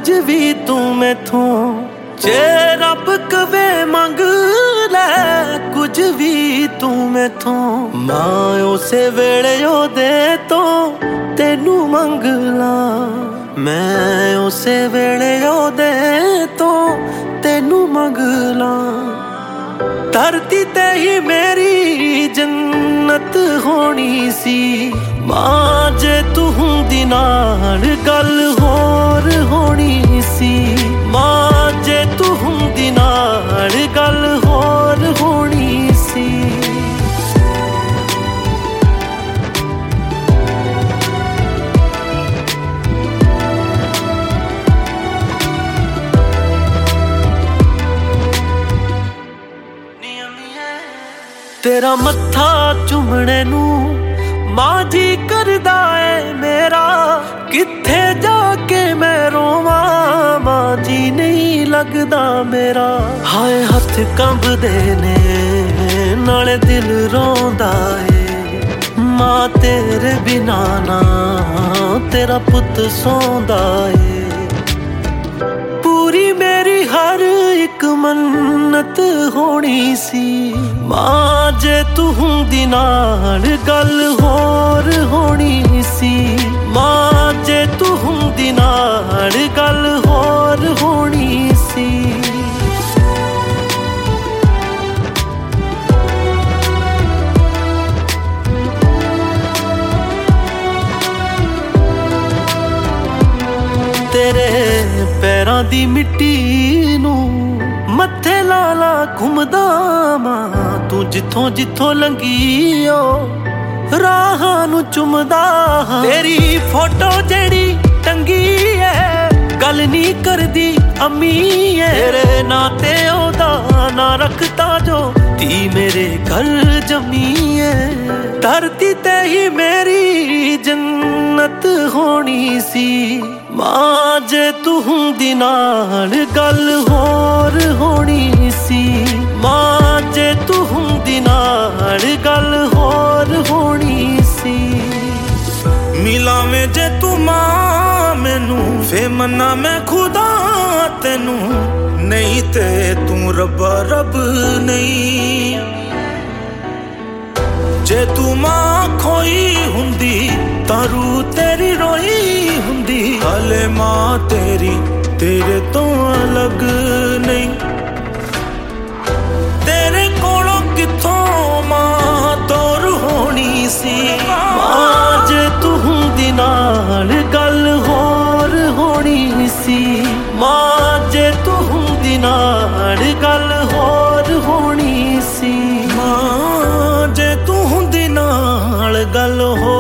कुछ भी तू मैथों जे रब कवे मंग ले कुछ भी तू मैथों मां उसे वेले ओदे तो तेनू मंग ला मैं उसे वेले ओदे तो तेनू मंग ला धरती ते ही मेरी जन्नत होनी सी मां जे तू हुंदी नाल गल होर होनी सी मां जे तू हुंदी नाल गल होर होनी सी तेरा मत्था चुमने नू मां जी करदा है मेरा किथे जाके मैं रोवां मां जी नहीं लगदा मेरा हाय हथ कंबदे ने नाले दिल रोंदा है मां तेरे बिना ना तेरा पुत सौंदा है पूरी मेरी हर एक मन्नत होनी सी मां जे तू हुंदी नाल गल होर होनी सी मां जे तू हुंदी नाल गल होर होनी सी तेरे पैरां दी मिट्टी नू मत्थे लाला घुमदा मां तू जिथों जिथों लंघी ओ राहां नू चुमदा तेरी फोटो जेड़ी टंगी है गल नी करदी अम्मी है तेरे ना ते ओदा ना रखता जो धी मेरे घर जमी है धरती ते ही मेरी जन्नत होनी सी मां जे तू हुंदी नाल गल होर होनी सी मां जे तू हुंदी नाल गल होर होनी सी मिलावें जे तू मां मैनू फे मन्ना मैं खुदा तेनू नहीं ते तू रब्बा रब नहीं जे तू मां खोई हुंदी तारू तेरी रोई हुंदी हाले मां तेरी तेरे तो अलग नहीं तेरे कोलों किथों मां तोर होनी सी मां जे तू हुंदी नाल गल होर होनी सी मां जे तू हुंदी नाल गल होर होनी सी मां जे तू हुंदी नाल गल हो